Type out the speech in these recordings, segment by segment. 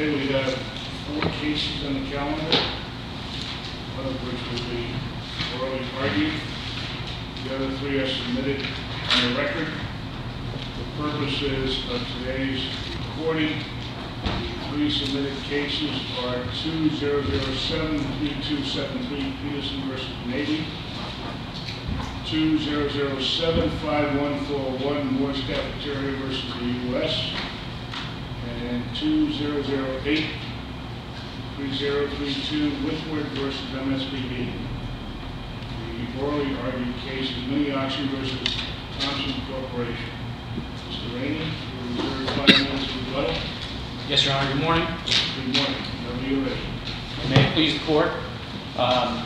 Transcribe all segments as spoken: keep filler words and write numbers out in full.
Okay, we have four cases on the calendar, one of which will be orally argued. The other three are submitted on the record. For purposes of today's recording, the three submitted cases are two zero zero seven three two seven three Peterson versus Navy, two zero zero seven five one four one Moore's Cafeteria versus the U S, and two zero zero eight three zero three two Whitworth versus M S B B. The orally argued case is Mini Auction versus Thompson Corporation. Mister Rainey, you reserve five minutes of rebuttal. Yes, Your Honor. Good morning. Good morning. Whenever you're ready. May it please the Court. Um,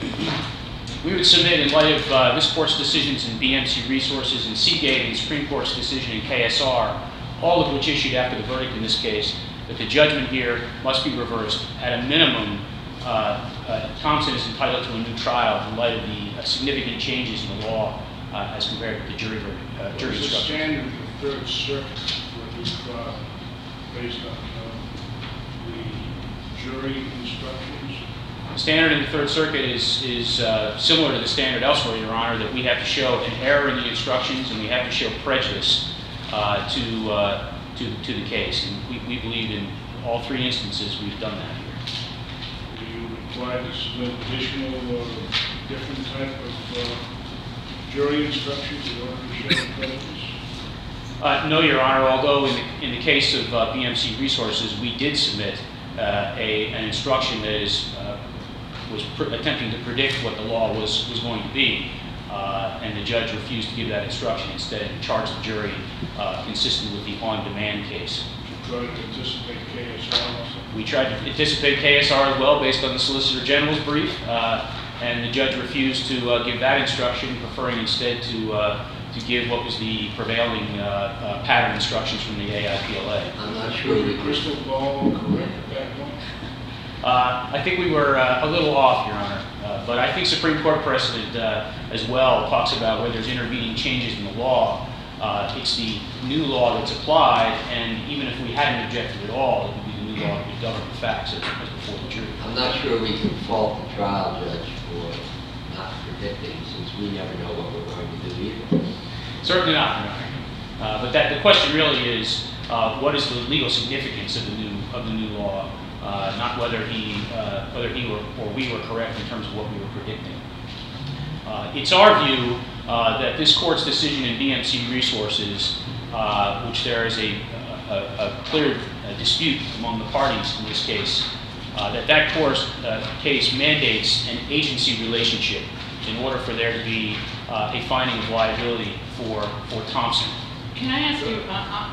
we would submit, in light of uh, this Court's decisions in B M C Resources and Seagate and the Supreme Court's decision in K S R, all of which issued after the verdict in this case, that the judgment here must be reversed. At a minimum, uh, uh, Thompson is entitled to a new trial in light of the uh, significant changes in the law uh, as compared to the jury verdict. Uh, jury What is the instruction. standard of the Third Circuit for this trial based on uh, the jury instructions? The standard in the Third Circuit is, is uh, similar to the standard elsewhere, Your Honor, that we have to show an error in the instructions and we have to show prejudice uh, to, uh, to, to the case. And we, we believe in all three instances we've done that here. Do you require to submit additional or different type of uh, jury instructions in order to show prejudice? Uh, no, Your Honor, although in the, in the case of uh, B M C Resources, we did submit uh, a, an instruction that is, uh, was pr- attempting to predict what the law was, was going to be, uh, and the judge refused to give that instruction. Instead, charged the jury uh, consistent with the on-demand case. You try to anticipate K S R also? We tried to anticipate K S R as well based on the Solicitor General's brief, uh, and the judge refused to uh, give that instruction, preferring instead to uh, to give what was the prevailing uh, uh, pattern instructions from the A I P L A. I'm not sure Was we the crystal ball correct at that point? Uh, I think we were uh, a little off, Your Honor, uh, but I think Supreme Court precedent uh, as well talks about where there's intervening changes in the law. Uh, it's the new law that's applied, and even if we hadn't objected at all, it would be the new law that would govern the facts as, as before the jury. I'm not sure we can fault the trial judge for not predicting, since we never know what we're going to do either. Certainly not, Your Honor. Uh, but that the question really is, uh, what is the legal significance of the new of the new law? Uh, not whether he uh, whether he were, or we were correct in terms of what we were predicting. Uh, it's our view uh, that this court's decision in B M C Resources, uh, which there is a, a, a clear uh, dispute among the parties in this case, uh, that that course uh, case mandates an agency relationship in order for there to be uh, a finding of liability for for Thompson. Can I ask you, uh,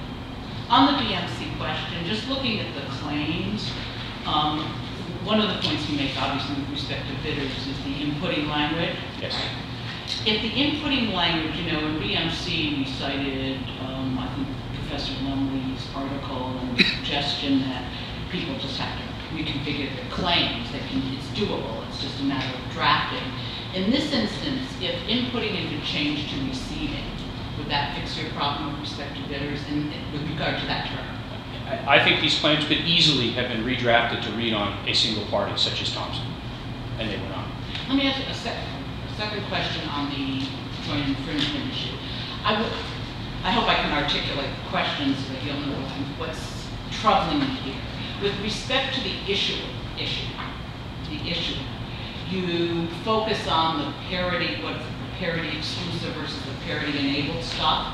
on the B M C question, just looking at the claims, um, one of the points you make, obviously, with respect to bidders is the inputting language. Yes. If the inputting language, you know, in B M C, we cited, um, I think, Professor Lumley's article and the suggestion that people just have to reconfigure their claims. They can, it's doable. It's just a matter of drafting. In this instance, if inputting into change to receiving, would that fix your problem with respect to bidders and with regard to that term? I think these claims could easily have been redrafted to read on a single party, such as Thompson, and they were not. Let me ask you a, sec- a second question on the joint infringement issue. I, w- I hope I can articulate the questions so that you'll know what's troubling me here. With respect to the issue, issue, the issue, you focus on the parity, what's the parity exclusive versus the parity enabled stuff.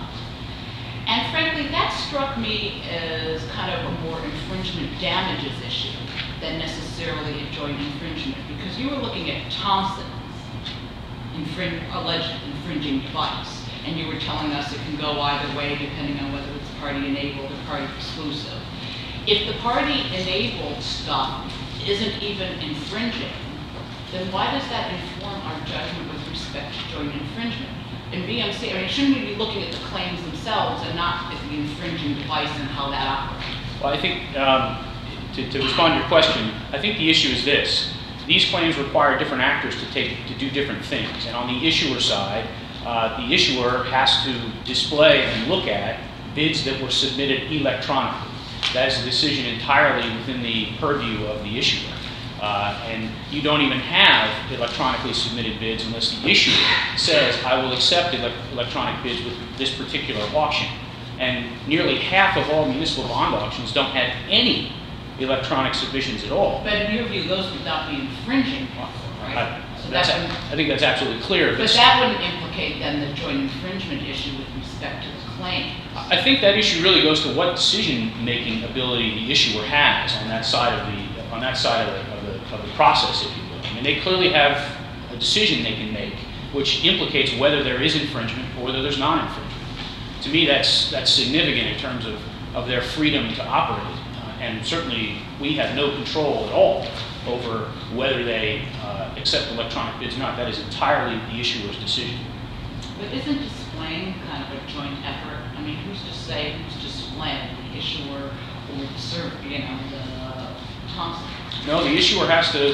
And frankly, that struck me as kind of a more infringement damages issue than necessarily a joint infringement, because you were looking at Thompson's infring- alleged infringing device, and you were telling us it can go either way depending on whether it's party enabled or party exclusive. If the party enabled stuff isn't even infringing, then why does that inform our judgment with respect to joint infringement? In B M C, I mean, shouldn't we be looking at the claims themselves and not at the infringing device and how that operates? Well, I think, um, to, to respond to your question, I think the issue is this. These claims require different actors to take to do different things. And on the issuer side, uh, the issuer has to display and look at bids that were submitted electronically. that is a decision entirely within the purview of the issuer. Uh, and you don't even have electronically submitted bids unless the issuer says, I will accept ele electronic bids with this particular auction. And nearly half of all municipal bond auctions don't have any electronic submissions at all. But in your view, those would not be infringing, right? I, So that's, that would- I think that's absolutely clear. But that wouldn't implicate then the joint infringement issue with respect to the claim. I think that issue really goes to what decision-making ability the issuer has on that side of the on that side of the, of the, of the process, if you will. I mean, they clearly have a decision they can make, which implicates whether there is infringement or whether there's non-infringement. To me, that's that's significant in terms of, of their freedom to operate, uh, and certainly we have no control at all over whether they uh, accept electronic bids or not. That is entirely the issuer's decision. But isn't displaying kind of a joint effort? I mean, who's to say who's displaying, the issuer or the server, you know, the Thompson? No, the issuer has to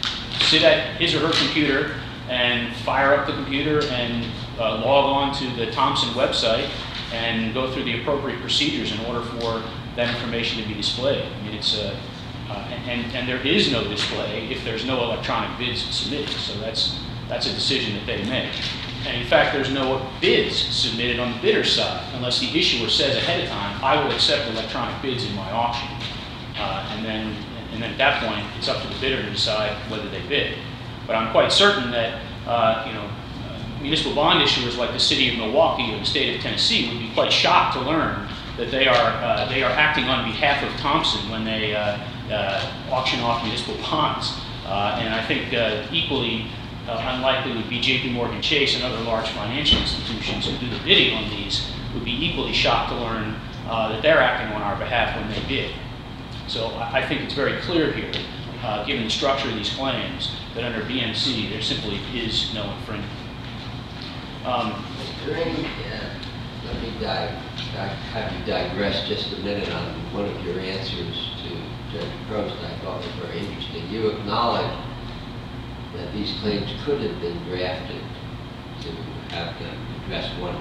sit at his or her computer and fire up the computer and uh, log on to the Thompson website and go through the appropriate procedures in order for that information to be displayed. I mean, it's a, uh, and, and there is no display if there's no electronic bids submitted, so that's, that's a decision that they make. And in fact, there's no bids submitted on the bidder's side unless the issuer says ahead of time, I will accept electronic bids in my auction. Uh, and then and then at that point, it's up to the bidder to decide whether they bid. But I'm quite certain that uh, you know, uh, municipal bond issuers like the city of Milwaukee or the state of Tennessee would be quite shocked to learn that they are uh, they are acting on behalf of Thompson when they uh, uh, auction off municipal bonds. Uh, and I think uh, equally uh, unlikely would be J P Morgan Chase and other large financial institutions who do the bidding on these would be equally shocked to learn uh, that they're acting on our behalf when they bid. So I I think it's very clear here, uh, given the structure of these claims, that under B M C there simply is no infringement. Um, Mister Rainey, uh, let me di di have you digress just a minute on one of your answers to Judge Prost. I thought was very interesting. You acknowledge that these claims could have been drafted to have them address one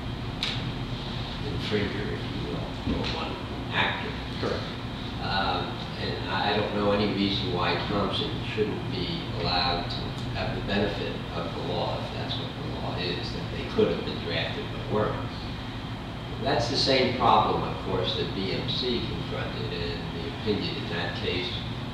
infringer, if you will, or one actor. Correct. Um, and I don't know any reason why Thompson shouldn't be allowed to have the benefit of the law, if that's what the law is, that they could have been drafted but weren't. That's the same problem, of course, that B M C confronted, and the opinion in that case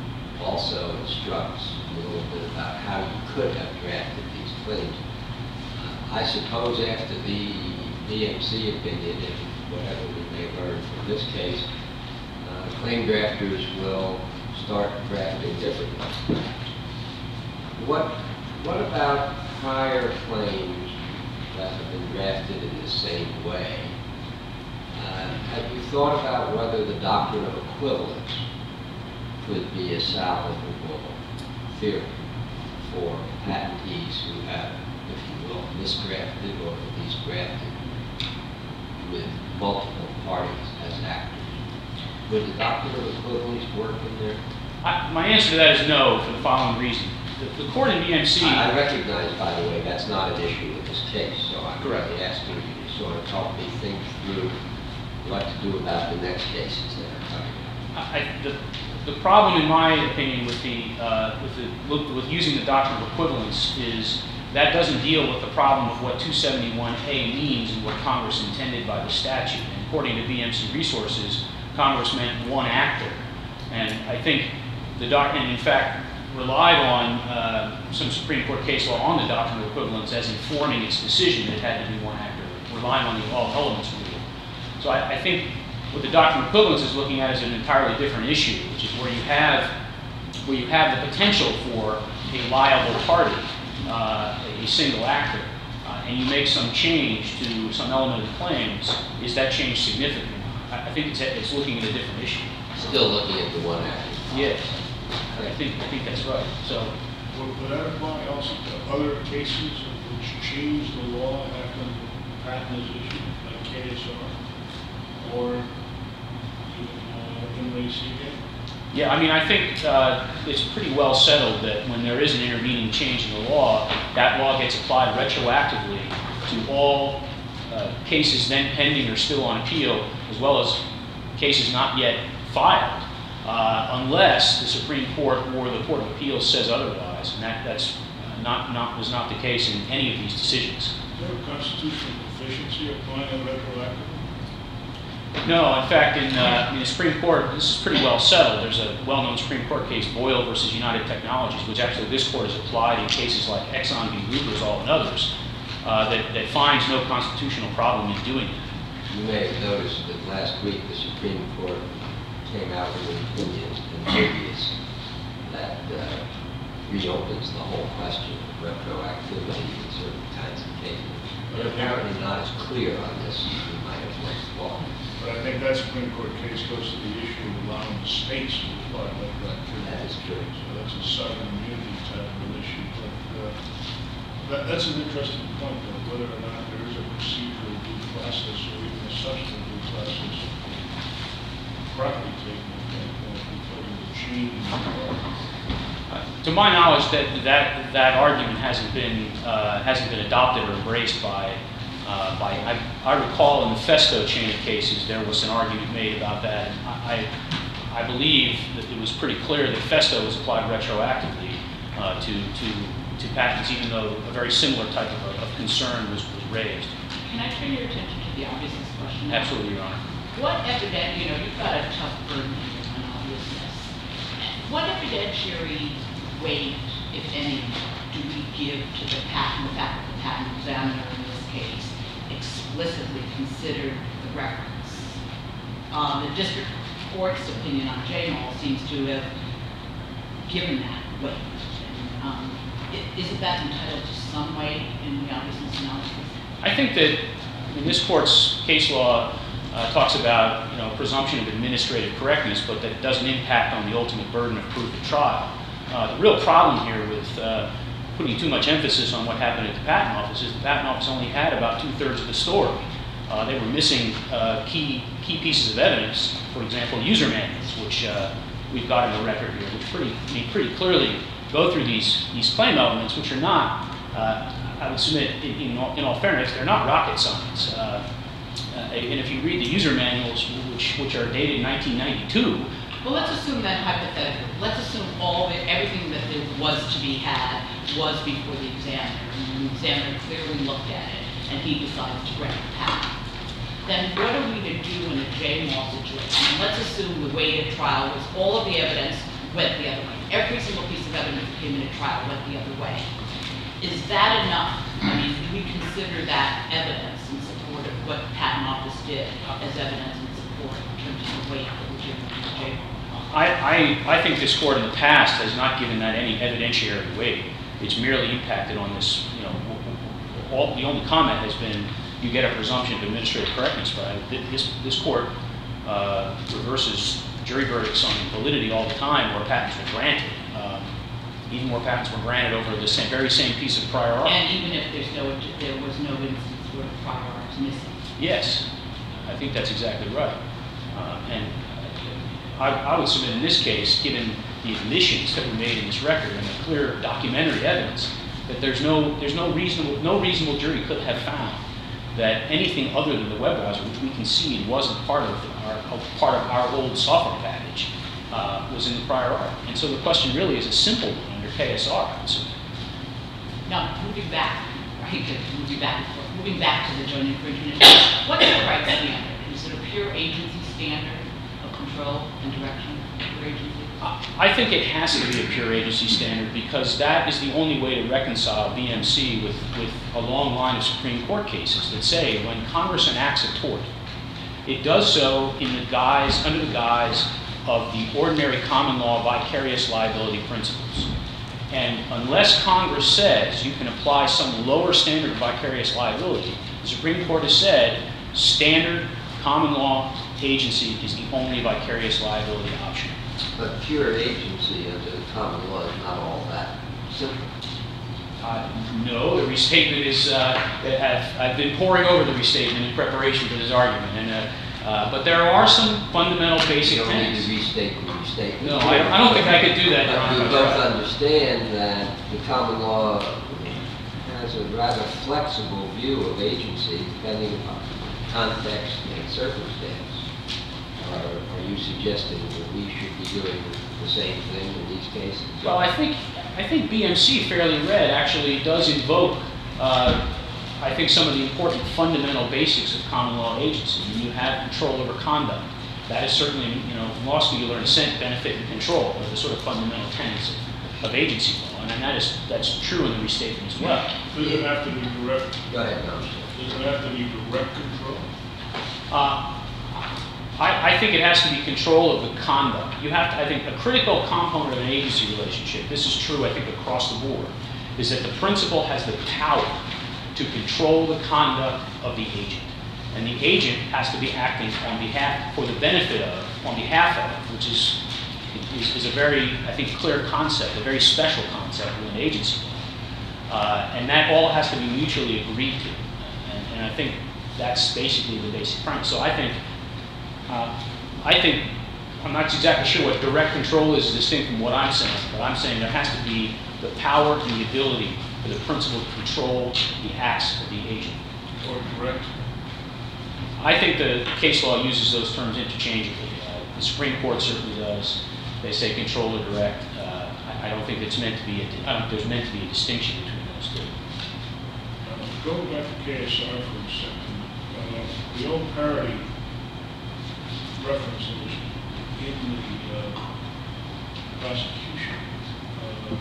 also instructs a little bit about how you could have drafted these claims. Uh, I suppose after the B M C opinion, and whatever we may learn from this case, uh, claim drafters will start drafting differently. What, what about prior claims that have been drafted in the same way? Uh, have you thought about whether the doctrine of equivalence could be a salvageable theory for patentees who have, if you will, misdrafted or at least drafted with multiple parties as actors? Would the doctrine of equivalence work in there? I, my answer to that is no, for the following reason. The, the court in B M C... I, I recognize, by the way, that's not an issue in this case, so I'm Correct. really asking you to sort of help me think through what to do about the next cases that are coming up. I, the, the problem, in my opinion, with the, uh, with the with, with using the doctrine of equivalence is that doesn't deal with the problem of what two seventy-one A means and what Congress intended by the statute. And according to B M C Resources, Congress meant one actor, and I think the doc, and in fact relied on uh, some Supreme Court case law on the doctrine of equivalence as informing its decision that it had to be one actor, relying on the all elements rule. So I, I think what the doctrine of equivalence is looking at is an entirely different issue, which is where you have where you have the potential for a liable party, uh, a single actor, uh, and you make some change to some element of the claims. Is that change significant? I, I think it's, it's looking at a different issue. Still looking at the one actor. Yes, I think I think that's right. So. Would would that apply also to other cases which change the law after the patent is issued, like K S R, or even uh, M R C A? Yeah, I mean, I think uh, it's pretty well settled that when there is an intervening change in the law, that law gets applied retroactively to all uh, cases then pending or still on appeal, as well as cases not yet filed, uh, unless the Supreme Court or the Court of Appeals says otherwise, and that, that's uh, not, not, was not the case in any of these decisions. Is there a constitutional deficiency applying it retroactively? No, in fact, in, uh, in the Supreme Court, this is pretty well settled. There's a well-known Supreme Court case, Boyle versus United Technologies, which actually this court has applied in cases like Exxon v. Lubrizol and others, uh, that, that finds no constitutional problem in doing it. You may have noticed that last week the Supreme Court came out with an opinion in habeas that uh, reopens the whole question of retroactivity in certain kinds of cases. But apparently not as clear on this as we might have once thought. But I think that Supreme Court case goes to the issue of allowing the states to apply retroactivity. That is true. So that's a sovereign immunity type of an issue. But uh, that, that's an interesting point, though, whether or not there is a procedural due process or even a substantive due process properly taken at that point because of the change in the law. To my knowledge, that that that argument hasn't been uh, hasn't been adopted or embraced by uh, by. I, I recall in the Festo chain of cases there was an argument made about that. And I I believe that it was pretty clear that Festo was applied retroactively uh, to to to patents, even though a very similar type of, of concern was, was raised. Can I turn your attention to the obviousness question? now? Absolutely, Your Honor. What evident, you know, you've got a tough burden here on obviousness. What evidentiary weight, if any, do we give to the patent, the fact that the patent examiner in this case explicitly considered the reference? Um, the district court's opinion on J M O L seems to have given that weight. And, um, i- isn't that entitled to some weight in the obviousness analysis? I think that I mean, this court's case law uh, talks about you know presumption of administrative correctness, but that doesn't impact on the ultimate burden of proof at trial. Uh, the real problem here with uh, putting too much emphasis on what happened at the patent office is the patent office only had about two-thirds of the story. Uh, they were missing uh, key key pieces of evidence, for example, user manuals, which uh, we've got in the record here, which pretty I mean, pretty clearly go through these these claim elements, which are not. Uh, I would submit, in, in, all, in all fairness, they're not rocket science. Uh, uh, and if you read the user manuals, which which are dated nineteen ninety-two. Well, let's assume that hypothetically. Let's assume all the, everything that there was to be had was before the examiner, and the examiner clearly looked at it, and he decides to grant the patent. Then what are we to do in a J M O L situation? And let's assume the weight at trial was all of the evidence went the other way. Every single piece of evidence that came in at trial went the other way. Is that enough? I mean, do we consider that evidence in support of what the patent office did as evidence in support in terms of the weight that we're giving to the J M O L? I, I, I think this court in the past has not given that any evidentiary weight. It's merely impacted on this, you know, all, the only comment has been you get a presumption of administrative correctness, but I, this, this court uh, reverses jury verdicts on validity all the time where patents were granted. Um, even more patents were granted over the same, very same piece of prior art. And even if there's no, there was no instance where the prior art is missing. Yes, I think that's exactly right. Uh, and I, I would submit in this case, given the admissions that were made in this record and the clear documentary evidence, that there's no there's no reasonable no reasonable jury could have found that anything other than the web browser, which we concede wasn't part of our part of our old software package, uh, was in the prior art. And so the question really is a simple one under K S R. I would submit. Now, moving back, right, to moving back and forth, moving back to the joint infringement issue, what's the right standard? Is it a pure agency standard of control and direction for agency? I think it has to be a pure agency standard because that is the only way to reconcile B M C with, with a long line of Supreme Court cases that say when Congress enacts a tort, it does so in the guise, under the guise of the ordinary common law vicarious liability principles. And unless Congress says you can apply some lower standard of vicarious liability, the Supreme Court has said standard common law agency is the only vicarious liability option. But pure agency under the common law is not all that simple. Uh, no, the restatement is, uh, I've, I've been poring over the restatement in preparation for this argument, and, uh, uh, but there are some fundamental basic You don't need things. to restate the restatement. No, I don't, I don't think I could do that, Your But Honor. we both understand that the common law has a rather flexible view of agency depending upon context and circumstance. are, are you suggesting that we should be doing the same thing in these cases? Well, I think I think B M C, fairly read, actually does invoke, uh, I think, some of the important fundamental basics of common law agency. You have control over conduct. That is certainly, you know, in law school you learn assent, benefit, and control are the sort of fundamental tenets of, of agency law, and that is that's true in the restatement as well. Does it have to be direct? Go ahead, no. Does it have to be direct control? Uh, I, I think it has to be control of the conduct. You have to, I think, a critical component of an agency relationship, this is true, I think, across the board, is that the principal has the power to control the conduct of the agent. And the agent has to be acting on behalf, for the benefit of, on behalf of, which is, is, is a very, I think, clear concept, a very special concept within agency law. Uh, and that all has to be mutually agreed to. And, and I think that's basically the basic premise. So I think, uh, I think, I'm not exactly sure what direct control is distinct from what I'm saying, but I'm saying there has to be the power and the ability for the principal to control the acts of the agent. Or direct? I think the case law uses those terms interchangeably. Uh, the Supreme Court certainly does. They say control or direct. Uh, I, I don't think it's meant to be. A, I don't think there's meant to be a distinction between those two. Uh, going back to K S R for a second, uh, the old parity references in the uh, prosecution. Uh,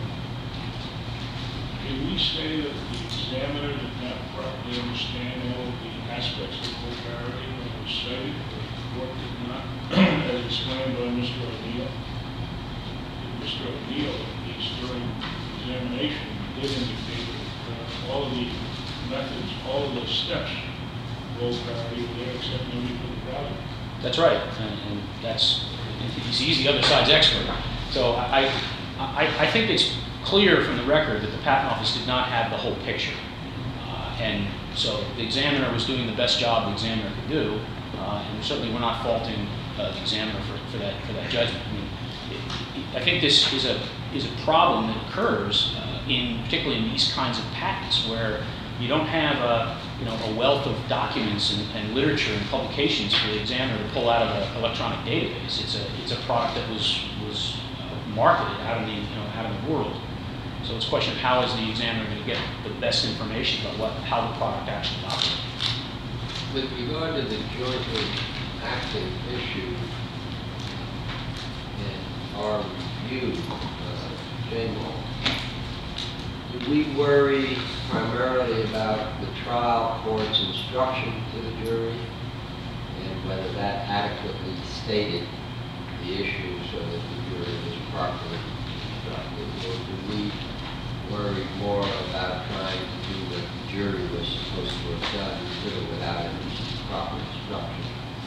can we say that the examiner did not properly understand all of the aspects of full parity when it was cited, but the court did not, as explained by Mister O'Neill? Mister O'Neill, at least during examination, did indicate that uh, all of the methods, all of the steps of full parity were there except maybe for the product. That's right, and, and that's he's the other side's expert. So I, I, I think it's clear from the record that the Patent Office did not have the whole picture. Uh, and so the examiner was doing the best job the examiner could do, uh, and certainly we're not faulting uh, the examiner for, for that for that judgment. I mean, it, it, I think this is a is a problem that occurs uh, in particularly in these kinds of patents where you don't have a you know a wealth of documents and, and literature and publications for the examiner to pull out of an electronic database. It's a it's a product that was was uh, marketed out in the you know out in the world. So it's a question of how is the examiner going to get the best information about what, how the product actually operates. With regard to the jointly acting issue, in our review, uh, Jamal, do we worry primarily about the trial court's instruction to the jury and whether that adequately stated the issue so that the jury was properly instructed, or do we worry more about trying to do what the jury was supposed to have done and do it without any proper instruction?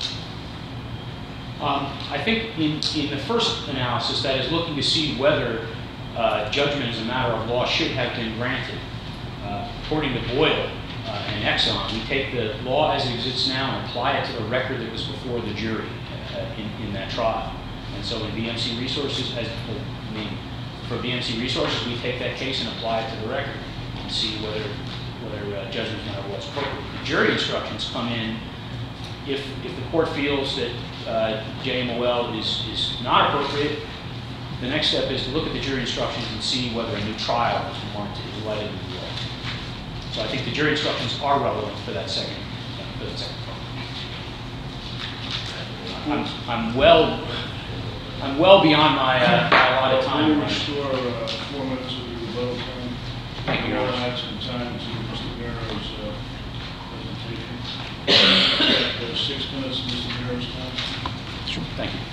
Um, I think in, in the first analysis, that is looking to see whether uh, judgment as a matter of law should have been granted. Uh, according to Boyle uh, and Exxon, we take the law as it exists now and apply it to the record that was before the jury uh, in, in that trial. And so in B M C Resources, as, I mean, for B M C Resources, we take that case and apply it to the record and see whether whether uh, judgment as a matter of law is appropriate. The jury instructions come in if if the court feels that uh, J M O L is is not appropriate. The next step is to look at the jury instructions and see whether a new trial is warranted in light of the law. So I think the jury instructions are relevant for that second uh, for that second problem. I'm, I'm well I'm well beyond my uh, my allotted time. We'll restore uh, four minutes of your rebuttal time. Thank you, Your We'll Honor. add some time to Mister Guerrero's uh, presentation. There's six minutes of Mister Guerrero's time. Sure. Thank you.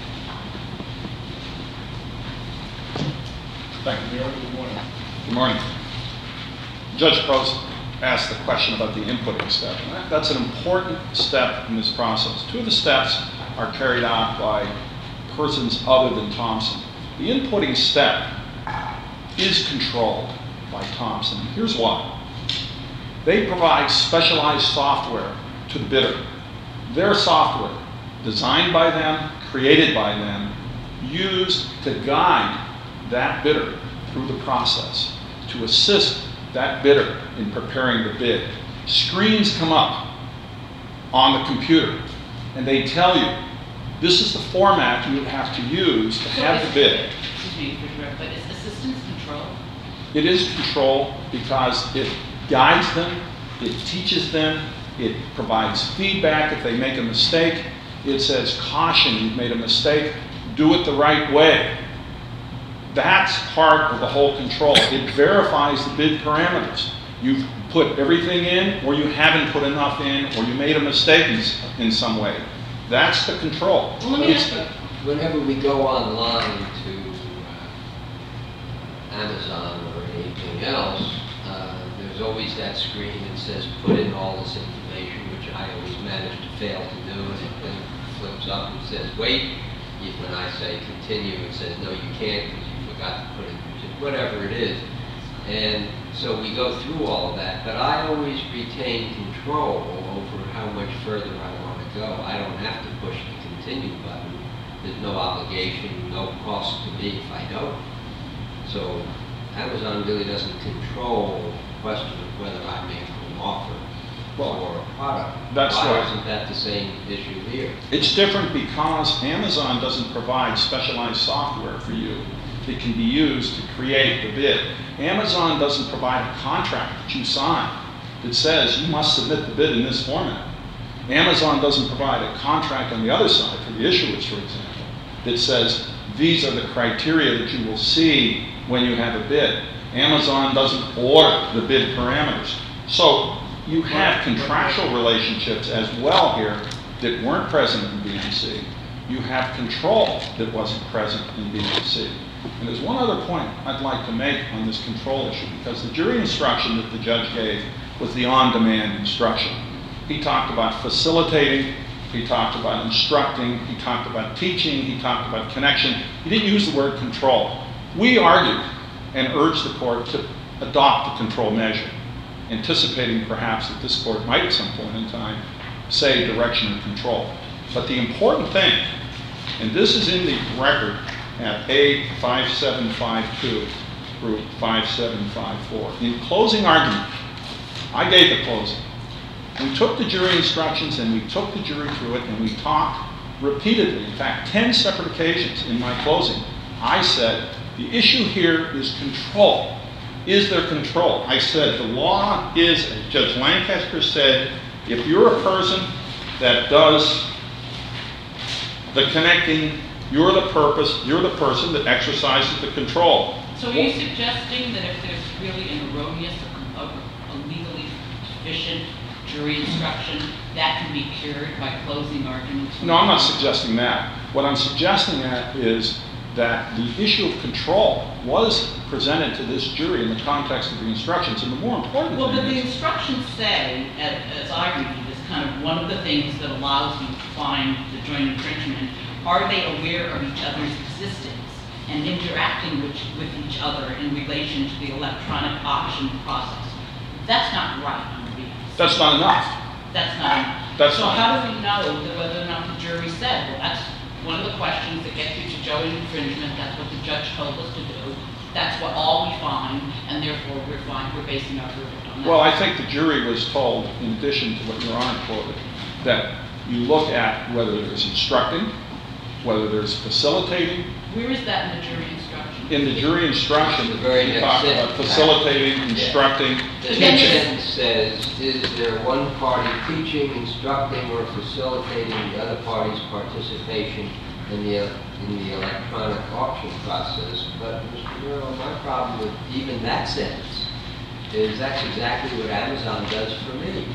Thank you, Mayor. Good morning. Good morning. Judge Prost asked the question about the inputting step. And that- that's an important step in this process. Two of the steps are carried out by persons other than Thompson. The inputting step is controlled by Thompson. Here's why. They provide specialized software to the bidder. Their software, designed by them, created by them, used to guide that bidder through the process, to assist that bidder in preparing the bid. Screens come up on the computer and they tell you This is the format you would have to use to So have is- the bid. Excuse me, for interrupt, but is assistance control? It is control because it guides them, it teaches them, it provides feedback if they make a mistake. It says, caution, you've made a mistake, do it the right way. That's part of the whole control. It verifies the bid parameters. You've put everything in, or you haven't put enough in, or you made a mistake in, in some way. That's the control. Well, let me It's- ask you, Whenever we go online to uh, Amazon or anything else, uh, there's always that screen that says put in all this information, which I always manage to fail to do, and it then flips up and says wait. When I say continue, it says no, you can't because you forgot to put in whatever it is. And so we go through all of that, but I always retain control over how much further I want to go. I don't have to push the continue button. There's no obligation, no cost to me if I don't. So Amazon really doesn't control the question of whether I make an offer Well, for a product. that's Why right. isn't that the same issue here? It's different because Amazon doesn't provide specialized software for you. It can be used to create the bid. Amazon doesn't provide a contract that you sign that says you must submit the bid in this format. Amazon doesn't provide a contract on the other side for the issuers, for example, that says these are the criteria that you will see when you have a bid. Amazon doesn't order the bid parameters. So you have contractual relationships as well here that weren't present in B M C. You have control that wasn't present in B M C. And there's one other point I'd like to make on this control issue, because the jury instruction that the judge gave was the on-demand instruction. He talked about facilitating, he talked about instructing, he talked about teaching, he talked about connection. He didn't use the word control. We argued and urged the court to adopt the control measure, anticipating perhaps that this court might at some point in time say direction of control. But the important thing, and this is in the record at A five seven five two through five seven five four. In closing argument, I gave the closing. We took the jury instructions and we took the jury through it and we talked repeatedly, in fact, ten separate occasions in my closing. I said, the issue here is control. Is there control? I said, the law is, as Judge Lancaster said, if you're a person that does the connecting, you're the purpose, you're the person that exercises the control. so are you suggesting that if there's really an erroneous, a, a legally deficient jury instruction, that can be cured by closing arguments? No, I'm not suggesting that. What I'm suggesting that is that the issue of control was presented to this jury in the context of the instructions, and the more important Well, but thing the is, instructions say, as, as I read it, is kind of one of the things that allows you to find the joint infringement. Are they aware of each other's existence and interacting with, with each other in relation to the electronic auction process? That's not right on the B S. that's not enough. That's not enough. That's so not how do we know that whether or not the jury said, well, that's one of the questions that gets you to joint infringement, that's what the judge told us to do, that's what all we find, and therefore we're fine, we're basing our verdict on that. Well, I think the jury was told, in addition to what Your Honor quoted, that you look at whether there's instructing, whether there's facilitating. Where is that in the jury instruction? In the jury instruction, The very we next talk about sentence. facilitating, instructing, The But then next teaching. sentence says, is there one party teaching, instructing, or facilitating the other party's participation in the, in the electronic auction process? But, Mister Murrow, my problem with even that sentence is that's exactly what Amazon does for me.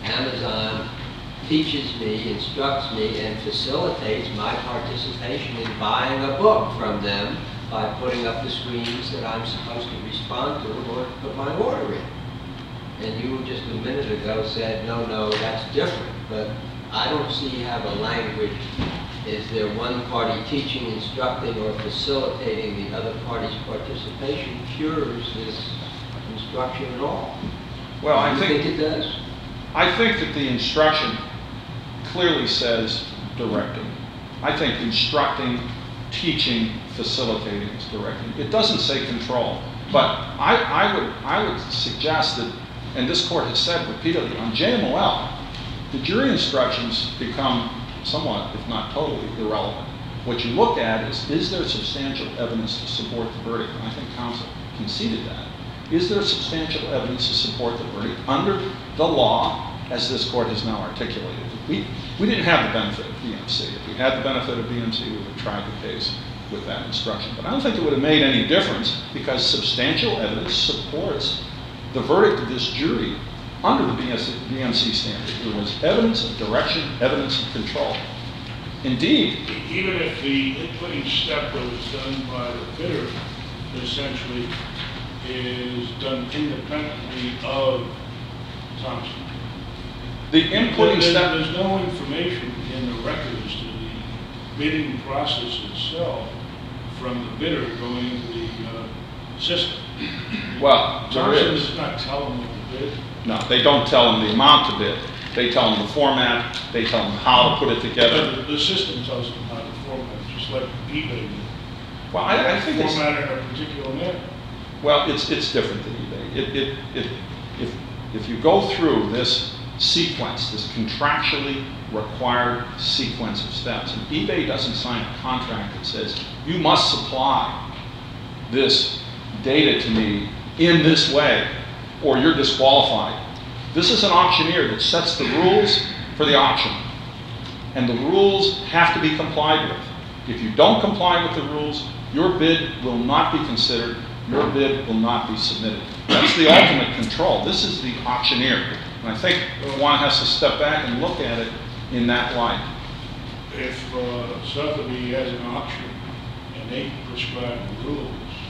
Amazon teaches me, instructs me, and facilitates my participation in buying a book from them by putting up the screens that I'm supposed to respond to in order to put my order in. And you just a minute ago said, no, no, that's different. But I don't see how the language, is there one party teaching, instructing, or facilitating the other party's participation, cures this instruction at all. Well, I You think, think it does? I think that the instruction clearly says directing. I think instructing, teaching, facilitating is directing. It doesn't say control. But I, I would I would suggest that, and this court has said repeatedly, on J M O L, the jury instructions become somewhat, if not totally, irrelevant. What you look at is, is there substantial evidence to support the verdict? And I think counsel conceded that. Is there substantial evidence to support the verdict under the law as this court has now articulated? We, we didn't have the benefit of B M C. If we had the benefit of B M C, we would have tried the case with that instruction. But I don't think it would have made any difference because substantial evidence supports the verdict of this jury under the B M C standard. There was evidence of direction, evidence of control. Indeed, Even if the inputting step that was done by the bidder essentially is done independently of Thompson. the inputting There- step, There's no information in the record as to the bidding process itself from the bidder going into the uh, system. well, there Thompson is. does not tell them what to bid. No, they don't tell them the amount to bid. They tell them the format. They tell them how to put it together. But the, the system tells them how to format, just like eBay. Well, I, I think it's, Format in a particular manner. well, it's, it's different than eBay. It, it, it, if, if you go through this sequence, this contractually required sequence of steps, and eBay doesn't sign a contract that says, you must supply this data to me in this way, or you're disqualified. This is an auctioneer that sets the rules for the auction, and the rules have to be complied with. If you don't comply with the rules, your bid will not be considered, your bid will not be submitted. That's the ultimate control. This is the auctioneer. And I think one has to step back and look at it in that light. If uh, Sotheby has an auction and they prescribe the rules,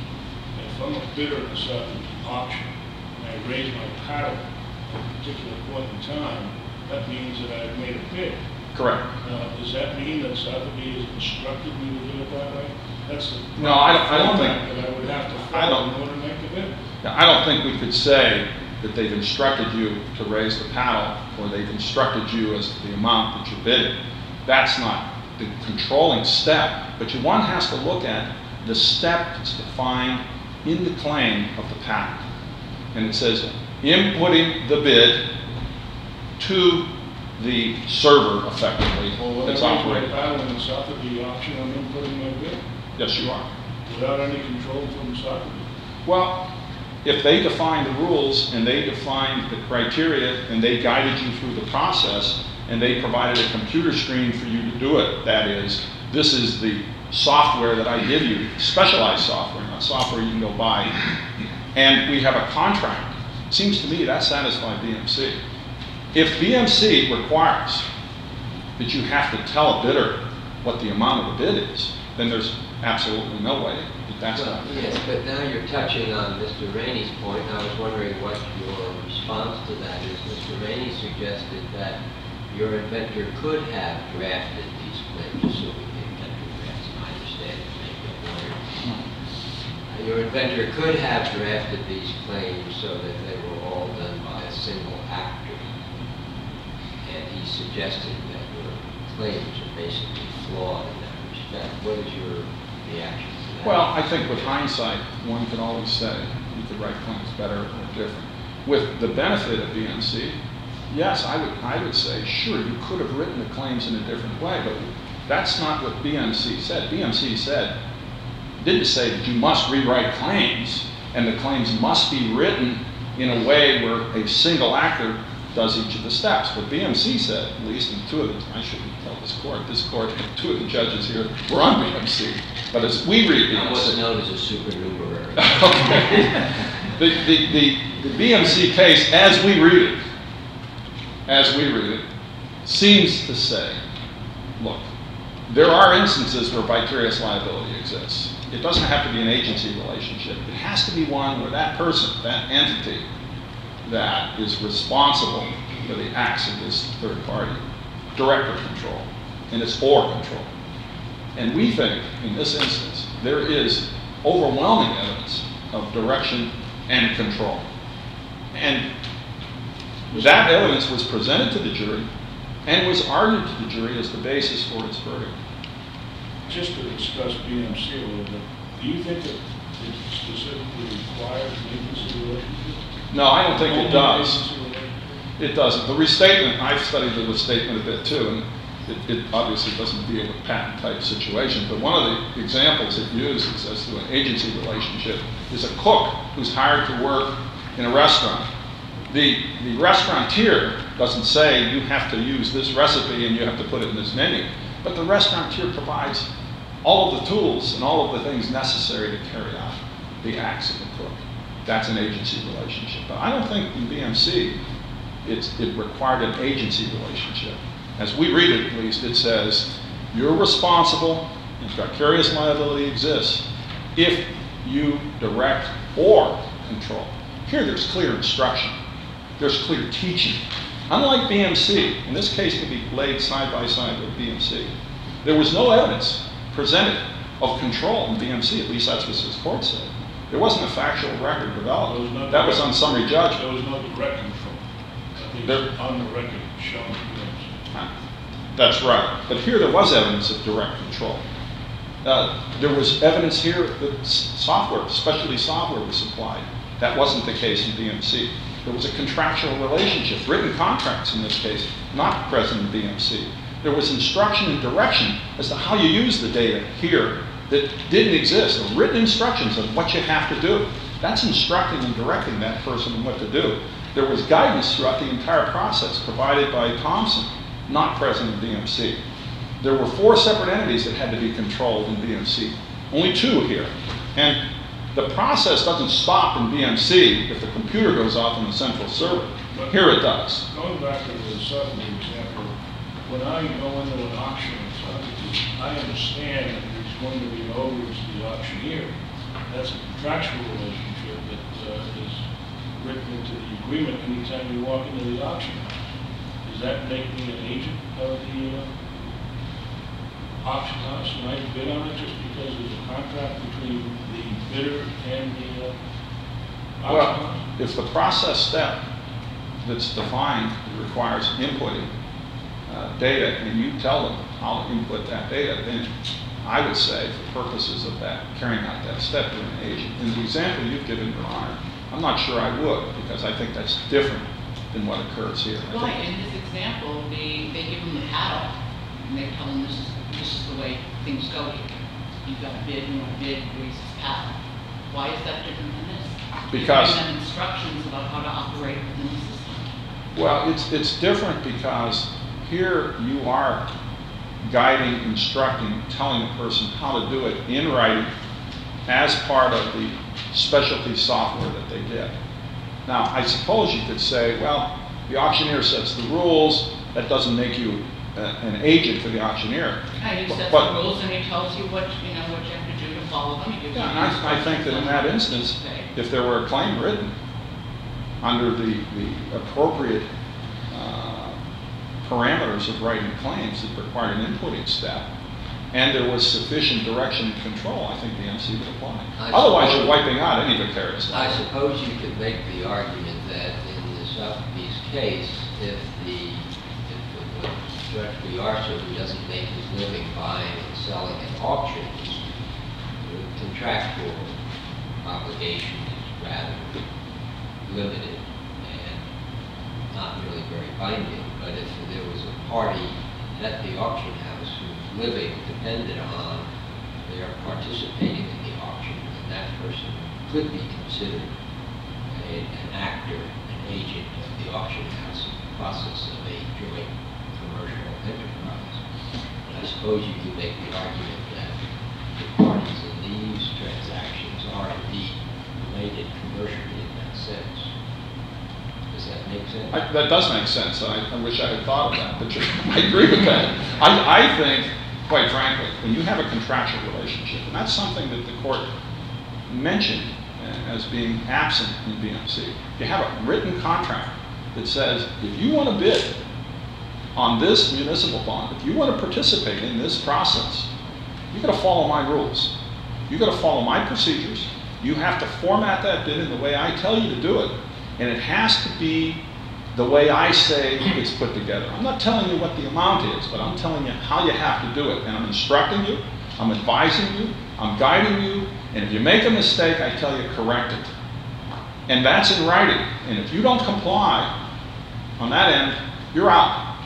if I'm a bidder in a Sotheby auction and I raise my paddle at a particular point in time, that means that I've made a bid. Correct. Uh, does that mean that Sotheby has instructed me to do it that way? That's the No, I don't- I don't format think- that I would have to I follow don't- in order to make the bid. Now, I don't think we could say that they've instructed you to raise the paddle, or they've instructed you as to the amount that you're bidding. That's not the controlling step, but you, one has to look at the step that's defined in the claim of the patent. And it says, inputting the bid to the server, effectively, Well, when I that's raise my operating. paddle in the Sotheby auction, I'm inputting my bid Yes, you are. without any control from Sotheby. Well, if they defined the rules and they defined the criteria and they guided you through the process and they provided a computer screen for you to do it, that is, this is the software that I give you, specialized software, not software you can go buy, and we have a contract, it seems to me that satisfies B M C. If B M C requires that you have to tell a bidder what the amount of the bid is, then there's absolutely no way that that's Well, not. yes, but now you're touching on Mister Rainey's point, and I was wondering what your response to that is. Mister Rainey suggested that your inventor could have drafted these claims, assuming the inventor drafts, I understand it may be a lawyer. Uh, Your inventor could have drafted these claims so that they were all done by a single actor. And he suggested that your claims are basically flawed in that respect. What is your reaction to that? Well, I think with hindsight, one can always say you could write claims better or different. With the benefit of B M C, yes, I would, I would say, sure, you could have written the claims in a different way, but that's not what B M C said. B M C said, didn't say that you must rewrite claims, and the claims must be written in a way where a single actor does each of the steps. What B M C said, at least in two of the, I shouldn't tell this court, this court, two of the judges here were on B M C, but as we read B M C. What's known as a supernumerary. Okay. The, the, the, the B M C case, as we read it, as we read it, seems to say, look, there are instances where vicarious liability exists. It doesn't have to be an agency relationship. It has to be one where that person, that entity, that is responsible for the acts of this third party, director control, and it's or control. And we think, in this instance, there is overwhelming evidence of direction and control. And that evidence was presented to the jury and was argued to the jury as the basis for its verdict. Just to discuss B M C a little bit, do you think that it specifically requires an agency relationship? No, I don't think it Only does. agency relationship? It doesn't. The restatement, I've studied the restatement a bit too, and it, it obviously doesn't deal with patent-type situations, but one of the examples it uses as to an agency relationship is a cook who's hired to work in a restaurant. The, the restaurateur doesn't say you have to use this recipe and you have to put it in this menu, but the restaurateur provides all of the tools and all of the things necessary to carry out the acts of the cook. That's an agency relationship. But I don't think in B M C it's, it required an agency relationship. As we read it, at least, it says you're responsible, and vicarious liability exists if you direct or control. Here there's clear instruction. There's clear teaching. Unlike B M C, in this case can be laid side by side with B M C, there was no evidence presented of control in B M C, at least that's what this court said. There wasn't a factual record developed. Was no that was direct, on summary judgment. There was no direct control. I think There, it's on the record shown. That's right. But here there was evidence of direct control. Uh, there was evidence here that software, specialty software was supplied. That wasn't the case in B M C. There was a contractual relationship, written contracts in this case, not present in B M C. There was instruction and direction as to how you use the data here that didn't exist, or written instructions on what you have to do. That's instructing and directing that person on what to do. There was guidance throughout the entire process provided by Thomson, not present in B M C. There were four separate entities that had to be controlled in B M C. Only two here. And the process doesn't stop in B M C if the computer goes off on the central server. But Here it does. Going back to the Sutton example, when I go into an auction in Sutton, I understand that there's going to be an overage to the auctioneer. That's a contractual relationship that uh, is written into the agreement anytime you walk into the auction house. Does that make me an agent of the uh, auction house and I bid on it just because there's a contract between the bidder and the uh, auction Well, house? if the process step that's defined requires inputting uh, data and you tell them how to input that data, then I would say for purposes of that, carrying out that step, you're an agent. In the example you've given, Your Honor, I'm not sure I would, because I think that's different than what occurs here. I Why, think- in this example, they, they give them the paddle, and they tell them this is, this is the way things go here. You've got a bid, you want a bid, raise this paddle. Why is that different than this? Because- You're giving them instructions about how to operate within the system. Well, it's, it's different because here you are guiding, instructing, telling a person how to do it in writing as part of the specialty software that they did. Now, I suppose you could say, well, the auctioneer sets the rules, that doesn't make you uh, an agent for the auctioneer. And he sets But- the rules and he tells you what, you know, what you have to do to follow them. He gives Yeah, you and I, I think that in that instance, if there were a claim written under the, the appropriate uh, parameters of writing claims that required an inputting step, and there was sufficient direction and control, I think the M C would apply. I Otherwise, suppose- you're wiping out any vicarious I liability. suppose you could make the argument that in the Sotheby's case, if the, if the Judge Biarso, who doesn't make his living buying and selling at auctions, the contractual obligation is rather limited and not really very binding. But if there was a party at the auction house whose living depended on their participating in the auction, then that person could be considered a, an actor, an agent of the auction house in the process of a joint commercial enterprise. And I suppose you could make the argument that the parties in these transactions are indeed related commercially in that sense. Does that make sense? I, that does make sense. I, I wish I had thought of that, but you, I agree with that. I, I think, quite frankly, when you have a contractual relationship, and that's something that the court mentioned as being absent in B M C, you have a written contract that says if you want to bid on this municipal bond, if you want to participate in this process, you've got to follow my rules. You've got to follow my procedures. You have to format that bid in the way I tell you to do it. And it has to be the way I say it's put together. I'm not telling you what the amount is, but I'm telling you how you have to do it. And I'm instructing you, I'm advising you, I'm guiding you, and if you make a mistake, I tell you, correct it. And that's in writing. And if you don't comply on that end, you're out.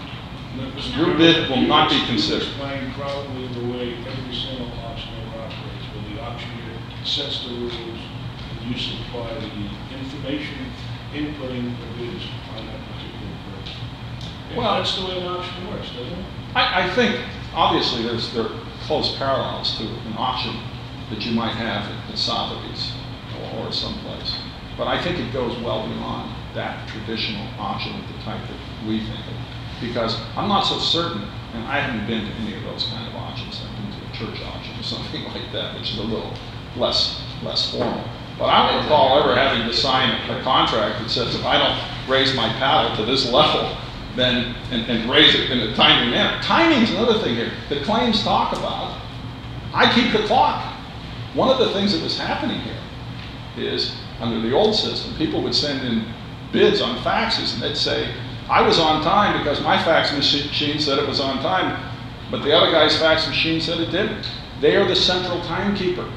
Your bid will not be considered. You're playing probably the way every single auctioneer operates, where the auctioneer sets the rules, and you supply the information, inputting the bids on that particular person. And Well- that's the way an auction works, doesn't it? I, I think, obviously, there's, there are close parallels to an auction that you might have at Sotheby's or, or someplace. But I think it goes well beyond that traditional auction of the type that we think of. Because I'm not so certain, and I haven't been to any of those kind of auctions. I've been to a church auction or something like that, which is a little less, less formal. But I don't recall ever having to sign a contract that says if I don't raise my paddle to this level, then, and, and raise it in a timely manner. Timing is another thing here. The claims talk about, I keep the clock. One of the things that was happening here is, under the old system, people would send in bids on faxes, and they'd say, I was on time because my fax machine said it was on time, but the other guy's fax machine said it didn't. They are the central timekeeper.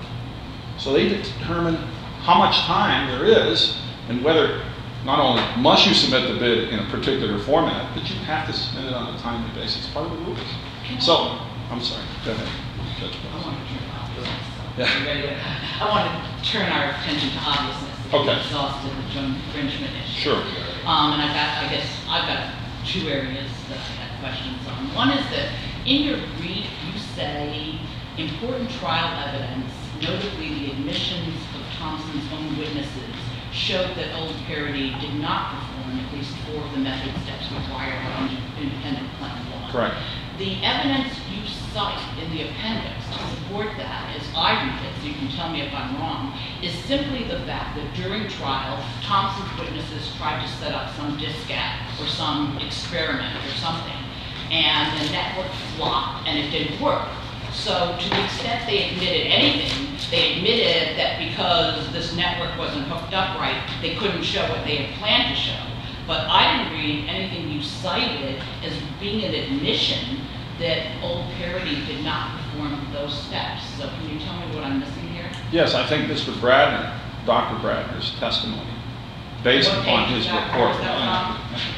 So they determine how much time there is, and whether not only must you submit the bid in a particular format, but you have to submit it on a timely basis. It's part of the rules. So, I'm sorry, go ahead. Judge I Wells. want to turn obviousness. So Yeah. you ready to- I want to turn our attention to obviousness. If Okay. we've exhausted the joint infringement issue. Sure. Um, and I've got, I guess, I've got two areas that I had questions on. One is that in your brief, you say important trial evidence, notably the admissions of Thompson's own witnesses, showed that Old Parody did not perform at least four of the method steps required by independent claim law. Correct. The evidence you cite in the appendix to support that, as I read it, so you can tell me if I'm wrong, is simply the fact that during trial, Thompson's witnesses tried to set up some diskette or some experiment or something, and the network flopped and it didn't work. So to the extent they admitted anything, they admitted that because this network wasn't hooked up right, they couldn't show what they had planned to show. But I didn't read anything you cited as being an admission that Old Parody did not perform those steps. So can you tell me what I'm missing here? Yes, I think Mister Bradner, Doctor Bradner's testimony, based What upon page his is that? report. Where is that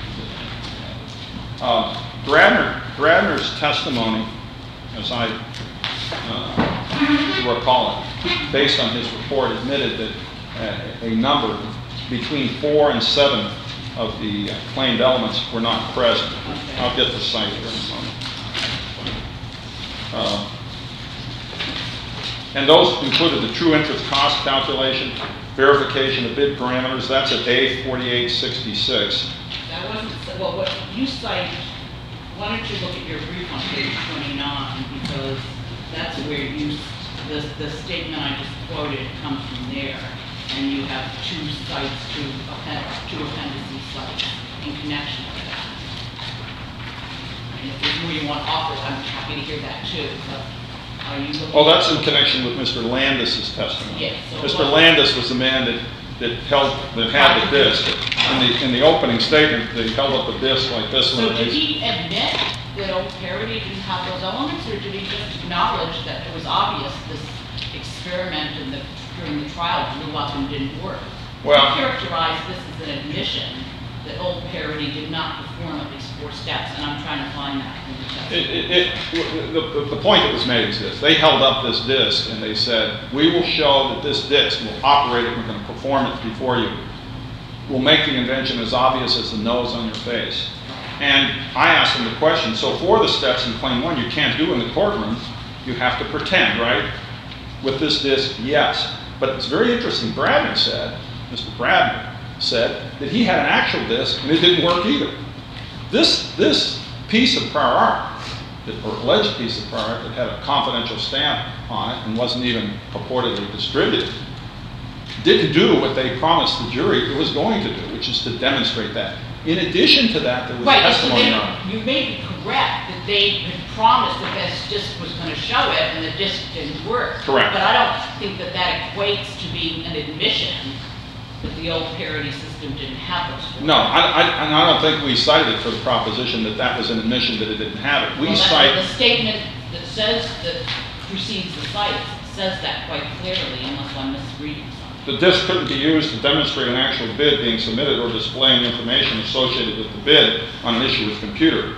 Uh, Bradner, Bradner's testimony, as I uh, recall it, based on his report, admitted that uh, a number between four and seven of the uh, claimed elements were not present. Okay. I'll get the site here in a moment. Uh, and those included the true interest cost calculation, verification of bid parameters. That's at A forty-eight sixty-six. That wasn't, well, what you cite, why don't you look at your brief on page twenty-nine, because that's where you, the, the statement I just quoted comes from there, and you have two sites, two append, two appendices sites in connection with that. And if there's more you want offered, I'm happy to hear that too, but are you looking? Oh, that's in connection with Mister Landis's testimony. Yes, so Mister what- Landis was the man that, that held, that had the disc. In the, in the opening statement, they held up the disc like this one. So and did they- he admit that Old Parody didn't have those elements, or did he just acknowledge that it was obvious this experiment in the, during the trial blew up and didn't work? Well- He characterized this as an admission that Old Parody did not perform at least four steps, and I'm trying to find that in the It, testimony. it, it, the, the- the point that was made is this. They held up this disc and they said, we will show that this disc will operate it, we're going to perform it before you. We'll make the invention as obvious as the nose on your face. And I asked them the question, so for the steps in claim one you can't do in the courtroom, you have to pretend, right? With this disc, yes. But it's very interesting, Bradner said, Mister Bradner said, that he had an actual disc and it didn't work either. This, this piece of prior art, that, or alleged piece of prior art that had a confidential stamp on it and wasn't even purportedly distributed, didn't do what they promised the jury it was going to do, which is to demonstrate that. In addition to that, there was Right, so testimony they, on it. you may be correct that they had promised that this disc was going to show it, and the disc didn't work. Correct. But I don't think that that equates to being an admission that the Old Parody system didn't have those. No, I, I, and I don't think we cited it for the proposition that that was an admission that it didn't have it. We Well, that's cite, the statement that says, that precedes the site, says that quite clearly, unless I'm misreading something. the disc couldn't be used to demonstrate an actual bid being submitted or displaying information associated with the bid on an issuer's computer.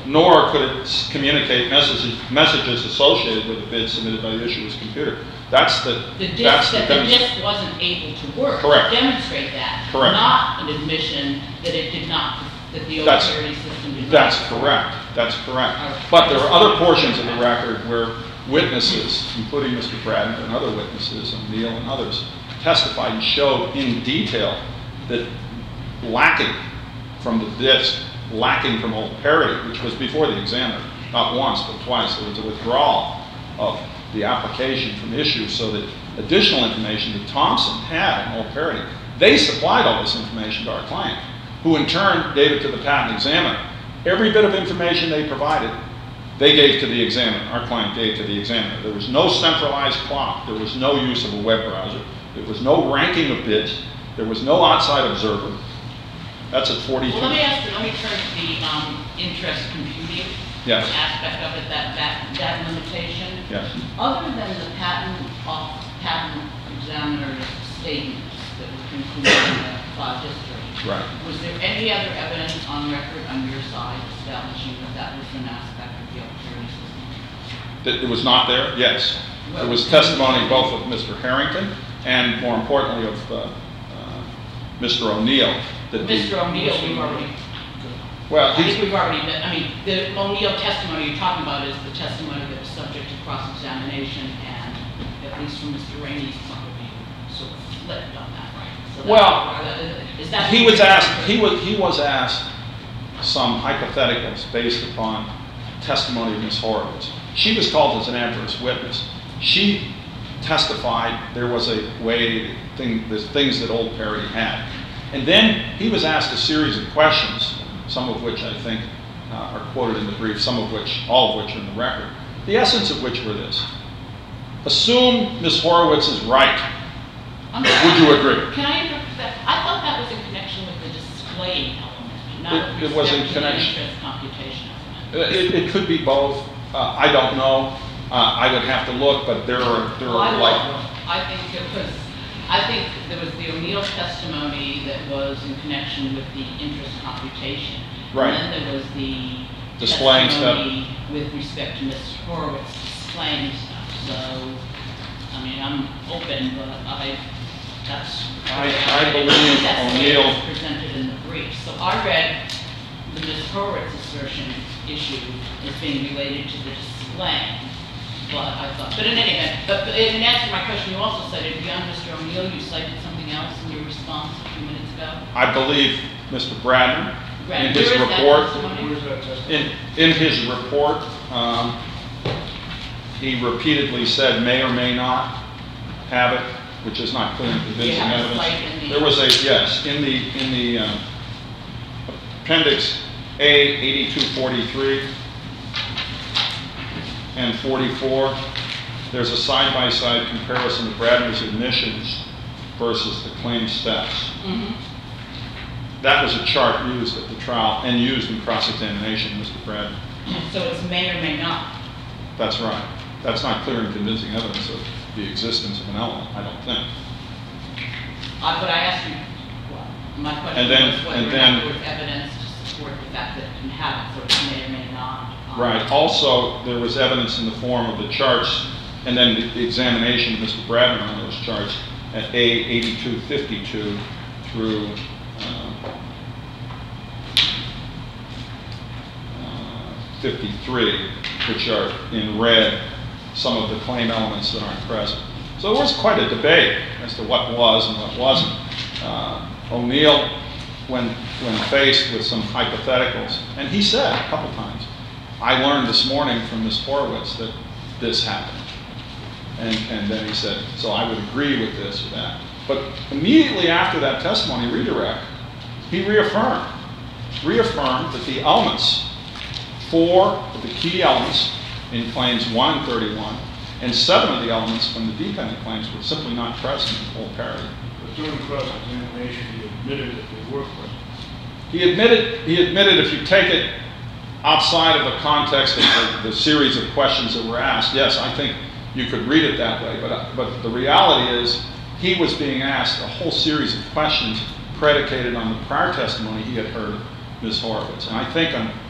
nor could it s- communicate messages, messages associated with the bid submitted by the issuer's computer. That's the, The disk, that's the that the demonst- disk wasn't able to work. Correct. Demonstrate that. Correct. Not an admission that it did not, that the old That's- security system did not. That's correct. That's correct. Alright. But there are other portions of the record where witnesses, including Mister Bradner and other witnesses, O'Neill and others, testified and showed in detail that lacking from the disk, lacking from Old Parity, which was before the examiner, not once but twice, there was a withdrawal of the application from issue so that additional information that Thompson had in Old Parity, they supplied all this information to our client, who in turn gave it to the patent examiner. Every bit of information they provided, they gave to the examiner. Our client gave to the examiner. There was no centralized clock. There was no use of a web browser. There was no ranking of bids. There was no outside observer. That's at forty-two. Well, let me ask you, let me turn to the um, interest computing Yes. aspect of it, that, that, that limitation. Yes. Other than the patent, off, patent examiner's statements that was included in the file history, Right. was there any other evidence on record on your side establishing that that was an aspect of the security system? That it was not there? Yes. There was testimony both of Mister Harrington and, more importantly, of uh, uh, Mister O'Neill. That the- Mister O'Neill, we've already, Well, I think he's, we've already, met- I mean, the O'Neill testimony you're talking about is the testimony that was subject to cross-examination, and at least from Mister Rainey's point of view, sort of flipped on that, right? So that's- Well, is that? he was asked, he was, he was asked some hypotheticals based upon testimony of Miz Horowitz. She was called as an adverse witness. She testified there was a way, thing, the things that Old Parity had. And then he was asked a series of questions, some of which I think uh, are quoted in the brief, some of which, all of which are in the record. The essence of which were this. Assume Miz Horowitz is right. I'm Would sorry. you agree? Can I interrupt that? I thought that was in connection with the displaying element, not It- with it was in respect to the connection. interest computation element. It, it could be both. Uh, I don't know. Uh, I would have to look, but there are, there Well, I are love like, them. I think it was, I think there was the O'Neill testimony that was in connection with the interest computation. Right. And then there was the Displaying stuff. testimony with respect to Miz Horowitz displaying stuff. So, I mean, I'm open, but I, that's. I- I believe That's the way it O'Neill- was presented in the brief. So I read the Miz Horowitz assertion issue as being related to the displaying. But I thought, but in any event, but but in answer to my question, you also cited beyond Mister O'Neill, you cited something else in your response a few minutes ago. I believe Mister Bradner, Right, in his where is that report, testimony? Where's that testimony? in, in his report, um, he repeatedly said may or may not have it, which is not clear and convincing have a evidence. slide in the- There was a, yes, in the, in the um, appendix A eighty-two forty-three and forty-four, there's a side-by-side comparison of Bradner's admissions versus the claim steps. Mhm. That was a chart used at the trial and used in cross-examination, Mister Bradner. So it's may or may not. That's right. That's not clear and convincing evidence of the existence of an element, I don't think. Uh, But I asked you, well, my question And then- was whether and or then- not there was evidence to support the fact that it can have it, so it's may or may not. um, Right. Also, there was evidence in the form of the charts and then the- the examination of Mister Bradner on those charts at A eighty-two fifty-two through uh, uh, fifty-three, which are in red, some of the claim elements that aren't present. So there was quite a debate as to what was and what wasn't. Uh, O'Neill, when, when faced with some hypotheticals, and he said a couple times, I learned this morning from Miz Horowitz that this happened. And, and then he said, so I would agree with this or that. But immediately after that testimony redirect, he reaffirmed, reaffirmed that the elements, four of the key elements in claims one and thirty-one, and seven of the elements from the dependent claims were simply not present in Old Parity. But during cross-examination, he admitted that they were present. He admitted, he admitted if you take it outside of the context of the, the series of questions that were asked, yes, I think you could read it that way, but, but the reality is he was being asked a whole series of questions predicated on the prior testimony he had heard of Miz Horowitz. And I think on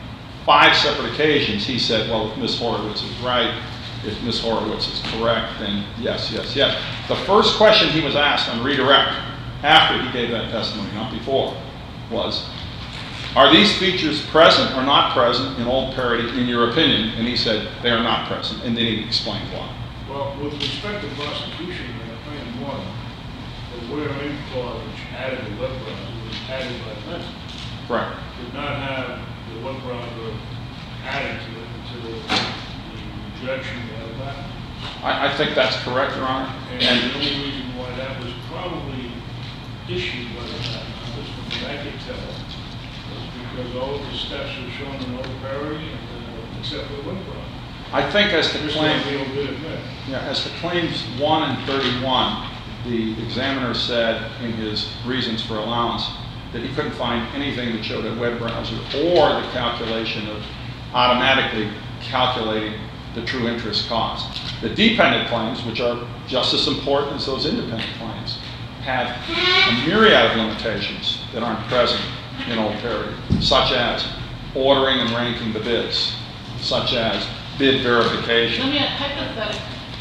five separate occasions, he said, well, if Miz Horowitz is right, if Miz Horowitz is correct, then yes, yes, yes. The first question he was asked on redirect, after he gave that testimony, not before, was, are these features present or not present in Old Parody, in your opinion? And he said, they are not present, and then he explained why. Well, with respect to prosecution, in claim one, the where in clause which added the web browser was added by Clinton. Correct. Did not have the web browser added to it until the rejection of that. I, I think that's correct, Your Honor. And, And the only reason why that was probably issued by the patent office, from what I could tell, was because all of the steps were shown in Old Parody, and, uh, except for the web browser. I think as to There's claim, no real bit of that. yeah, as to claims one and thirty-one, the examiner said in his reasons for allowance that he couldn't find anything that showed a web browser or the calculation of automatically calculating the true interest cost. The dependent claims, which are just as important as those independent claims, have a myriad of limitations that aren't present in Old Parody, such as ordering and ranking the bids, such as bid verification. Let me ask, hypothetically,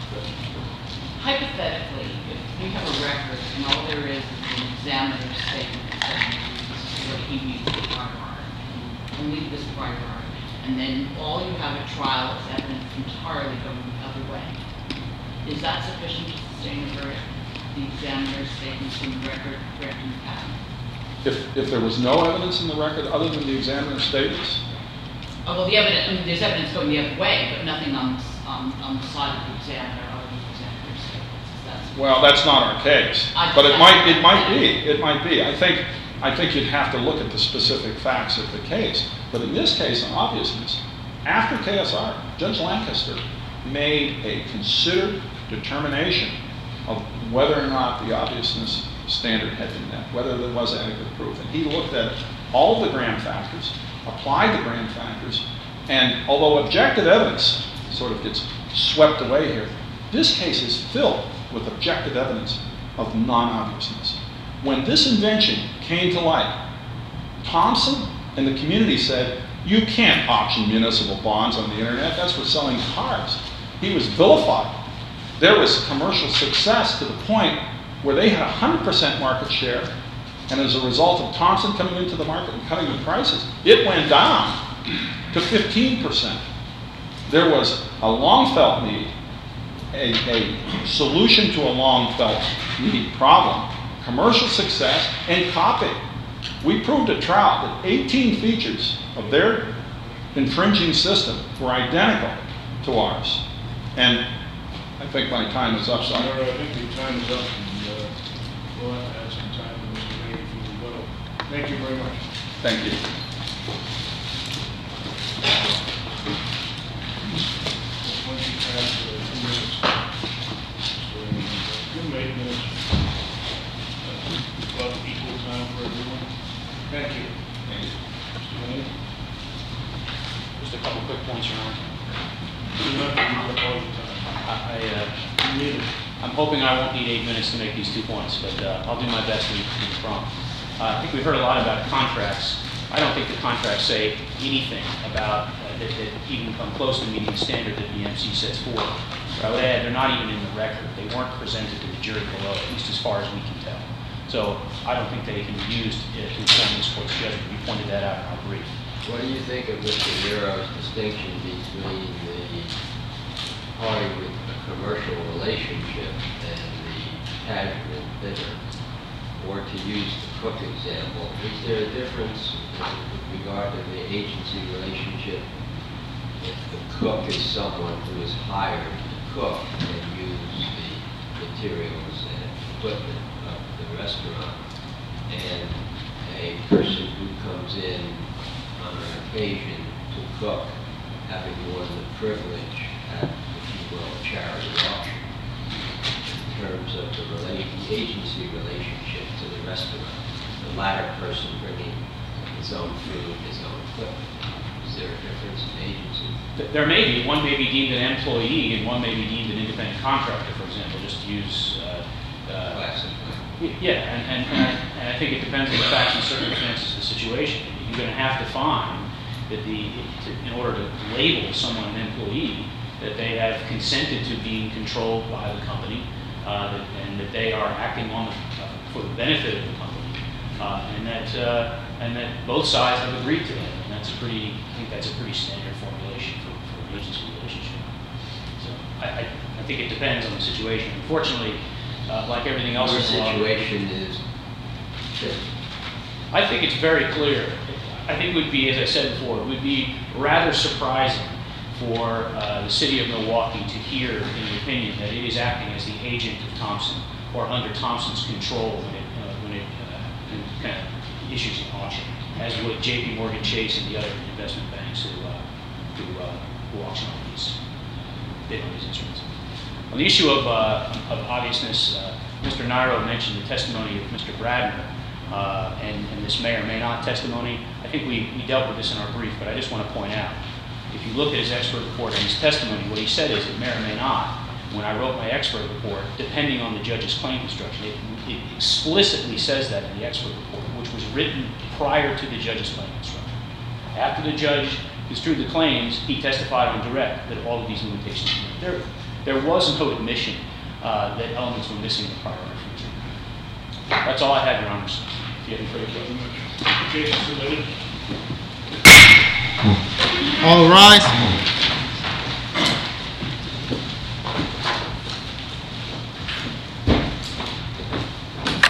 hypothetically, if you have a record and all there is is an examiner's statement saying this is what he means with prior art, and leave this prior art, and then all you have at trial is evidence entirely going the other way, is that sufficient to sustain a verdict? The examiner's statements in the record correcting the patent? If, if there was no evidence in the record other than the examiner's statements, Oh, well, the evidence, I mean, there's evidence going the other way, but nothing on, on, on the side of the examiner other than the examiner's statements. That's well, that's not our case. I- But it I- might, it might be, it might be. I think, I think you'd have to look at the specific facts of the case. But in this case, on obviousness, after K S R, Judge Lancaster made a considered determination of whether or not the obviousness standard had been met, whether there was adequate proof. And he looked at all of the Graham factors, applied the Graham factors, and although objective evidence sort of gets swept away here, this case is filled with objective evidence of non-obviousness. When this invention came to light, Thompson and the community said, you can't auction municipal bonds on the internet, that's for selling cars. He was vilified. There was commercial success to the point where they had one hundred percent market share, and as a result of Thompson coming into the market and cutting the prices, it went down to fifteen percent. There was a long-felt need, a, a solution to a long-felt need problem, commercial success, and copying. We proved at trial that eighteen features of their infringing system were identical to ours. And I think my time is up, so I'm However, I think your time is up, and uh, we'll have to have some time for Mister Mayor for rebuttal. Thank you very much. Thank you. Once you pass uh, two minutes, so, uh, give them eight minutes. Uh, About equal time for everyone. Thank you. Mister Mayor, Just a couple quick points, Your Honor. you don't have to use up all the time. I, I, uh, You need it. I'm hoping I won't need eight minutes to make these two points, but uh, I'll do my best to keep it prompt. Uh, I think we've heard a lot about contracts. I don't think the contracts say anything about uh, that, that even come close to meeting the standard that the M C sets forth. But I would add, they're not even in the record. They weren't presented to the jury below, at least as far as we can tell. So I don't think they can be used uh, to inform this court's judgment. We pointed that out in our brief. What do you think of Mister Nero's distinction between the party with a commercial relationship and the casual bidder? Or to use the Cook example, is there a difference with regard to the agency relationship if the cook is someone who is hired to cook and use the materials and equipment of the restaurant, and a person who comes in on an occasion to cook, having won the privilege at, if you will, a charity auction, in terms of the, rela- the agency relationship to the restaurant, the latter person bringing his own food, his own equipment. Is there a difference in agency? Th- There may be. One may be deemed an employee, and one may be deemed an independent contractor, for example, just to use. Uh, uh, Classically. y- yeah, and, and, and, I, and I think it depends on the facts and circumstances of the situation. You're going to have to find that the, to, in order to label someone an employee, that they have consented to being controlled by the company, uh, that, and that they are acting on the, uh, for the benefit of the company, uh, and that uh, and that both sides have agreed to that. And that's a pretty, I think that's a pretty standard formulation for, for an agency relationship. So I, I, I think it depends on the situation. Unfortunately, uh, like everything else, Your in the law, situation is that I think it's very clear. I think it would be, as I said before, it would be rather surprising for uh, the city of Milwaukee to hear in the opinion that it is acting as the agent of Thompson or under Thompson's control when it, uh, when it uh, kind of issues an auction, as would J P Morgan Chase and the other investment banks who, uh, who, uh, who auction on these, bid on these instruments. On the issue of, uh, of obviousness, uh, Mister Nairo mentioned the testimony of Mister Bradner. Uh, and, and this may or may not testimony. I think we, we dealt with this in our brief, but I just want to point out, if you look at his expert report and his testimony, what he said is it may or may not. When I wrote my expert report, depending on the judge's claim construction, it, it explicitly says that in the expert report, which was written prior to the judge's claim construction. After the judge construed the claims, he testified on direct that all of these limitations were there. There was no admission uh, that elements were missing in the prior reference. That's all I have, Your Honors. If you have any further questions. The case is submitted. All rise.